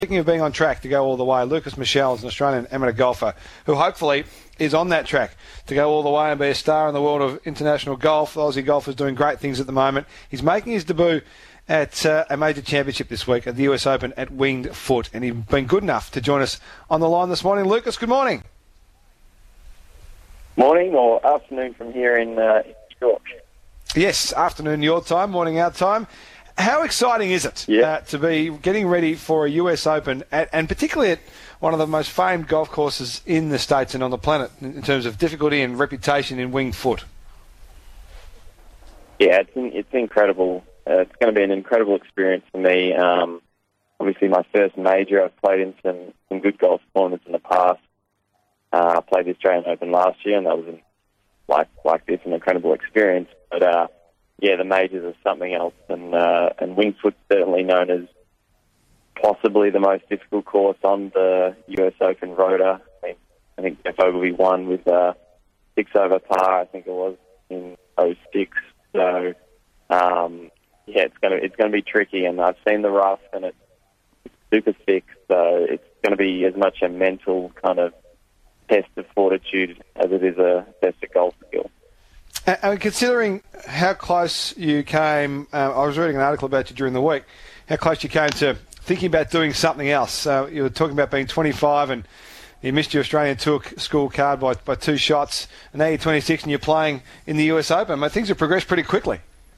Speaking of being on track to go all the way, Lucas Michel is an Australian amateur golfer who hopefully is on that track to go all the way and be a star in the world of international golf. The Aussie golfer's doing great things at the moment. He's making his debut at a major championship this week at the US Open at Winged Foot, and he's been good enough to join us on the line this morning. Lucas, good morning. Morning or afternoon from here in York. Yes, afternoon your time, morning our time. How exciting is it to be getting ready for a US Open, and particularly at one of the most famed golf courses in the States and on the planet in terms of difficulty and reputation in Winged Foot? Yeah, it's incredible. It's going to be an incredible experience for me. Obviously, my first major. I've played in some good golf tournaments in the past. I played the Australian Open last year, and that was like this, an incredible experience. But the majors are something else, and Winged Foot's certainly known as possibly the most difficult course on the US Open Rota. I think Jeff Ogilvy won with 6 over par, I think it was, in 06. So, it's going to be tricky, and I've seen the rough, and it's super thick, so it's going to be as much a mental kind of test of fortitude as it is a test of golf skill. And considering how close you came, I was reading an article about you during the week, how close you came to thinking about doing something else. You were talking about being 25 and you missed your Australian Tour school card by 2 shots, and now you're 26 and you're playing in the US Open. Things have progressed pretty quickly.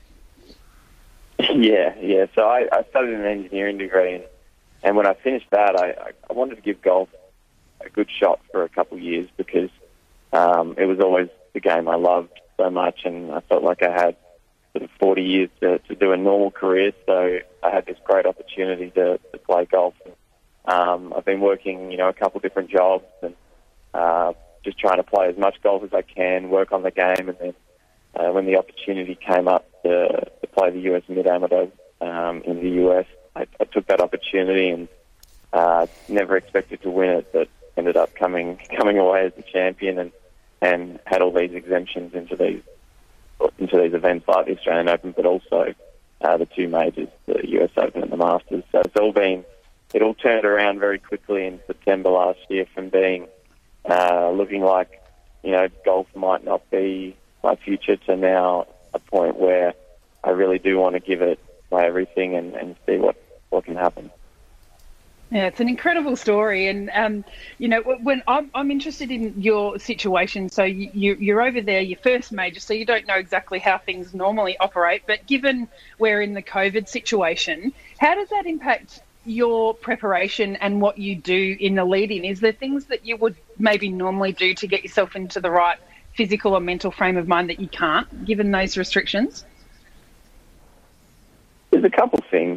Yeah. So I studied an engineering degree, and when I finished that, I wanted to give golf a good shot for a couple of years because it was always the game I loved so much, and I felt like I had sort of 40 years to do a normal career, so I had this great opportunity to play golf. I've been working, a couple of different jobs and just trying to play as much golf as I can, work on the game, and then when the opportunity came up to play the US Mid-Amateur in the US, I took that opportunity and never expected to win it, but ended up coming away as the champion and had all these exemptions into these events like the Australian Open, but also the 2 majors, the US Open and the Masters. So it all turned around very quickly in September last year from being looking like golf might not be my future to now a point where I really do want to give it my everything and see what can happen. Yeah, it's an incredible story, and when I'm interested in your situation. So you're over there, your first major, so you don't know exactly how things normally operate. But given we're in the COVID situation, how does that impact your preparation and what you do in the lead-in? Is there things that you would maybe normally do to get yourself into the right physical or mental frame of mind that you can't, given those restrictions? There's a couple of things.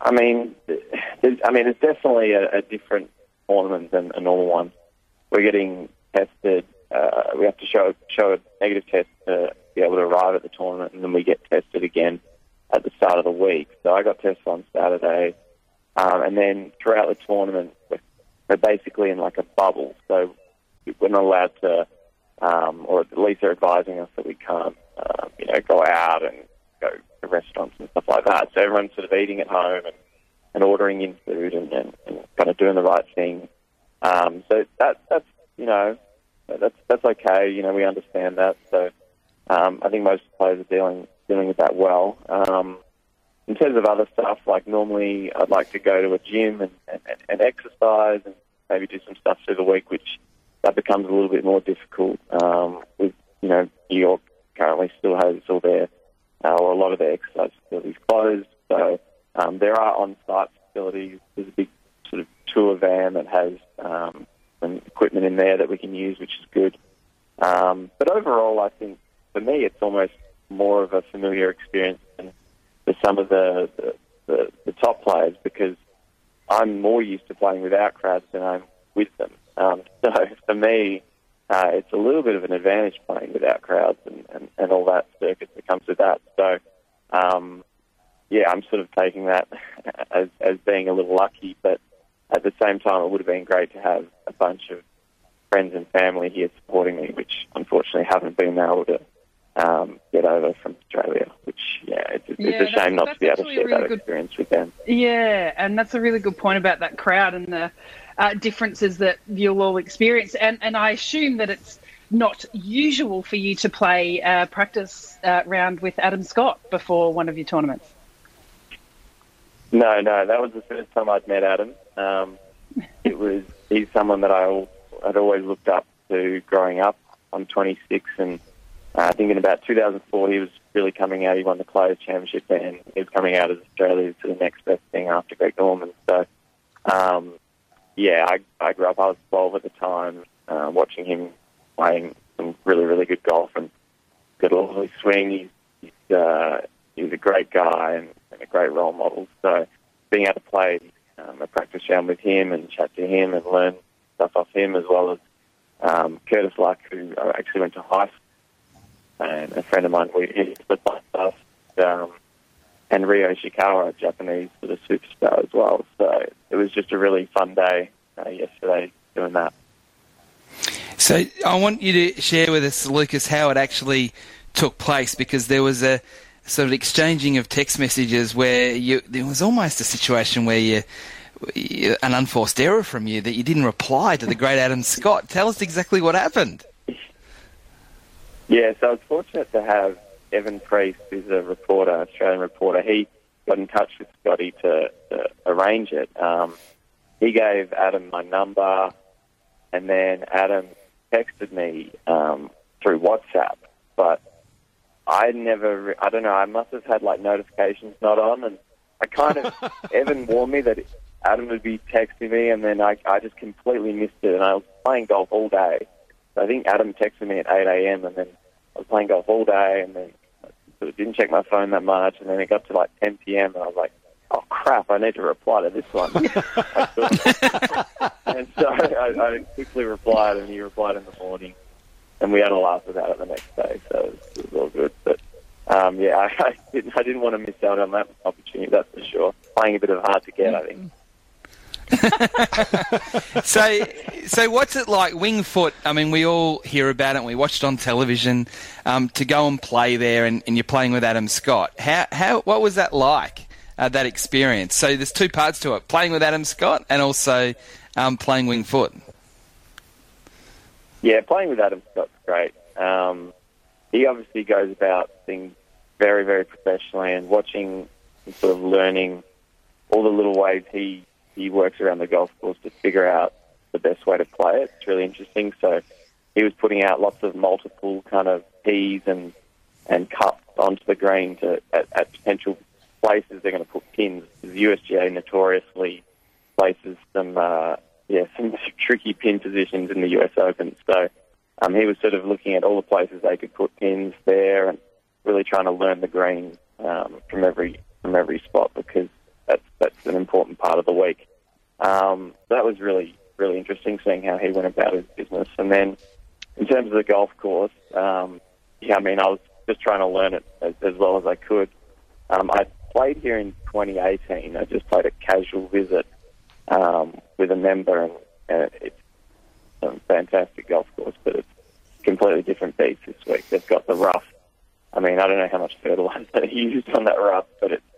It's definitely a different tournament than a normal one. We're getting tested. We have to show a negative test to be able to arrive at the tournament, and then we get tested again at the start of the week. So I got tested on Saturday, and then throughout the tournament, we're basically in like a bubble. So we're not allowed to, or at least they're advising us that we can't, go out and go to restaurants and stuff like that. So everyone's sort of eating at home and ordering in food and kind of doing the right thing. So that's okay. We understand that. So I think most players are dealing with that well. In terms of other stuff, like normally I'd like to go to a gym and exercise and maybe do some stuff through the week, which that becomes a little bit more difficult with, New York currently still has all their or a lot of the exercise facilities closed. So there are on-site facilities. There's a big sort of tour van that has some equipment in there that we can use, which is good. But overall, I think for me, it's almost more of a familiar experience than for some of the top players, because I'm more used to playing without crowds than I'm with them. So for me, it's a little bit of an advantage playing without crowds and all that circus that comes with that. So, I'm sort of taking that as being a little lucky, but at the same time, it would have been great to have a bunch of friends and family here supporting me, which unfortunately haven't been able to get over from Australia, which, it's a shame not to be able to share that experience with them. Yeah, and that's a really good point about that crowd and the differences that you'll all experience. And I assume that it's not usual for you to play a practice round with Adam Scott before one of your tournaments. No, that was the first time I'd met Adam. He's someone that I'd always looked up to growing up. I'm 26, and I think in about 2004 he was really coming out. He won the Players' Championship then. He was coming out as Australia to the next best thing after Greg Norman. So, I grew up. I was 12 at the time, watching him playing some really, really good golf and got a lovely swing. He was a great guy and a great role model. So being able to play a practice round with him and chat to him and learn stuff off him, as well as Curtis Luck, who I actually went to high school, and a friend of mine, we split my stuff, and Ryo Ishikawa, a Japanese sort of superstar as well. So it was just a really fun day yesterday doing that. So I want you to share with us, Lucas, how it actually took place, because there was a sort of exchanging of text messages where there was almost a situation where an unforced error from you that you didn't reply to the great Adam Scott. Tell us exactly what happened. Yeah, so I was fortunate to have Evan Priest, who's a reporter, Australian reporter. He got in touch with Scotty to arrange it. He gave Adam my number, and then Adam texted me through WhatsApp, but I don't know, I must have had notifications not on, and I kind of, Evan warned me that Adam would be texting me, and then I just completely missed it, and I was playing golf all day. So I think Adam texted me at 8 a.m, and then I was playing golf all day, and then I sort of didn't check my phone that much, and then it got to 10 p.m, and I was like, oh crap, I need to reply to this one. And so I quickly replied, and he replied in the morning, and we had a laugh about it the next day, so it was all good. But I didn't want to miss out on that opportunity, that's for sure. Playing a bit of hard to get, I think. So what's it like, Wingfoot? I mean, we all hear about it, and we watched on television, to go and play there, and you're playing with Adam Scott. What was that like, that experience? So there's two parts to it, playing with Adam Scott and also playing Wingfoot. Yeah, playing with Adam Scott's great. He obviously goes about things very, very professionally, and watching and sort of learning all the little ways he works around the golf course to figure out the best way to play it. It's really interesting. So he was putting out lots of multiple kind of tees and cups onto the green at potential places they're going to put pins. The USGA notoriously places some tricky pin positions in the US Open. So he was sort of looking at all the places they could put pins there and really trying to learn the green from every spot, because that's an important part of the week. That was really, really interesting, seeing how he went about his business. And then in terms of the golf course, I was just trying to learn it as well as I could. I played here in 2018. I just played a casual visit with a member, and it's a fantastic golf course, but it's a completely different beast this week. They've got the rough. I mean, I don't know how much fertilizer they used on that rough, but it's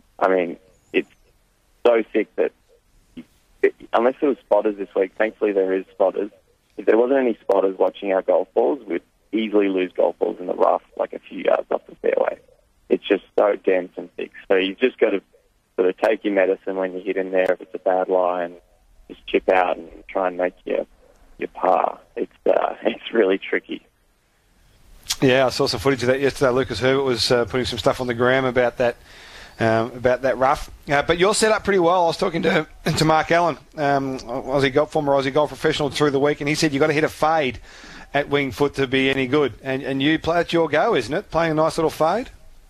so thick that unless there was spotters this week, thankfully there is spotters. If there wasn't any spotters watching our golf balls, we'd easily lose golf balls in the rough, like a few yards off the fairway. It's just so dense and thick. So you've just got to sort of take your medicine when you hit in there if it's a bad lie, and just chip out and try and make your par. It's really tricky. Yeah, I saw some footage of that yesterday. Lucas Herbert was putting some stuff on the gram about that rough. But you're set up pretty well. I was talking to Mark Allen, former Aussie golf professional, through the week, and he said you've got to hit a fade at Wingfoot to be any good. And you play, it's your go, isn't it? Playing a nice little fade?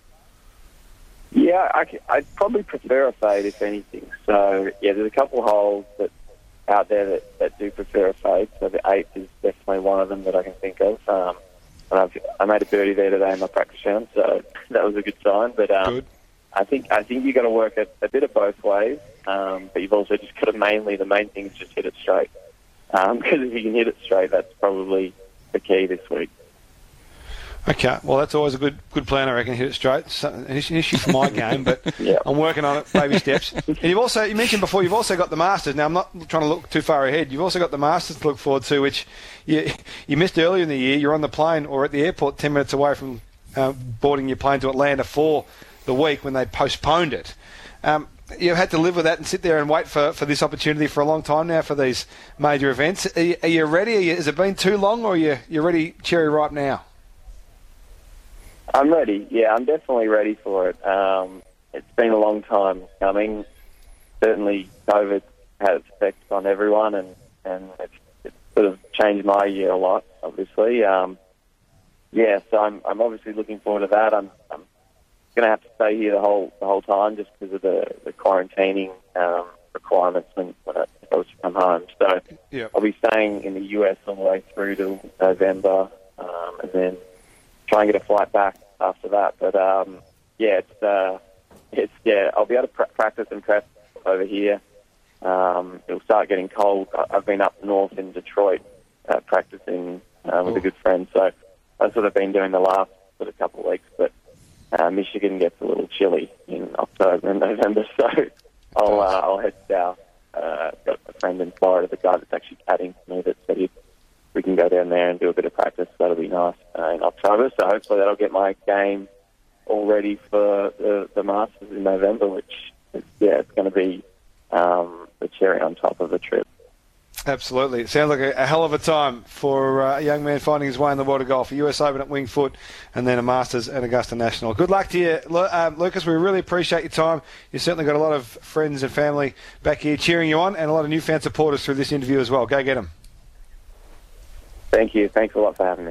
Yeah, I'd probably prefer a fade, if anything. So, yeah, there's a couple of holes out there that do prefer a fade. So the 8th is definitely one of them that I can think of. And I made a birdie there today in my practice round, so that was a good sign. But good. I think you've got to work a bit of both ways, but you've also just got to the main thing is just hit it straight. Because if you can hit it straight, that's probably the key this week. Okay, well, that's always a good plan, I reckon, hit it straight. It's an issue for my game, but Yeah. I'm working on it, baby steps. And you mentioned before, you've also got the Masters. Now, I'm not trying to look too far ahead. You've also got the Masters to look forward to, which you missed earlier in the year. You're on the plane or at the airport 10 minutes away from boarding your plane to Atlanta for the week when they postponed it. You've had to live with that and sit there and wait for this opportunity for a long time now for these major events. Are you ready? Has it been too long, or are you ready cherry ripe now? I'm ready. Yeah, I'm definitely ready for it. It's been a long time coming. Certainly, COVID had its effects on everyone, and it's sort of changed my year a lot, obviously. So I'm obviously looking forward to that. I'm going to have to stay here the whole time just because of the quarantining requirements when I was to come home. So yeah. I'll be staying in the US all the way through to November, and then try and get a flight back after that. But I'll be able to practice and prep over here. It'll start getting cold. I've been up north in Detroit practicing with a good friend, so that's what I've been doing the last sort of couple of weeks. But Michigan gets a little chilly in October and November, so I'll head south. I've got a friend in Florida, the guy that's actually caddying for me, that said we can go down there and do a bit of practice. That'll be nice in October. So hopefully that'll get my game all ready for the Masters in November, which it's going to be the cherry on top of the trip. Absolutely. It sounds like a hell of a time for a young man finding his way in the world of golf. A US Open at Winged Foot and then a Masters at Augusta National. Good luck to you, Lucas. We really appreciate your time. You've certainly got a lot of friends and family back here cheering you on, and a lot of new fan supporters through this interview as well. Go get them. Thank you. Thanks a lot for having me.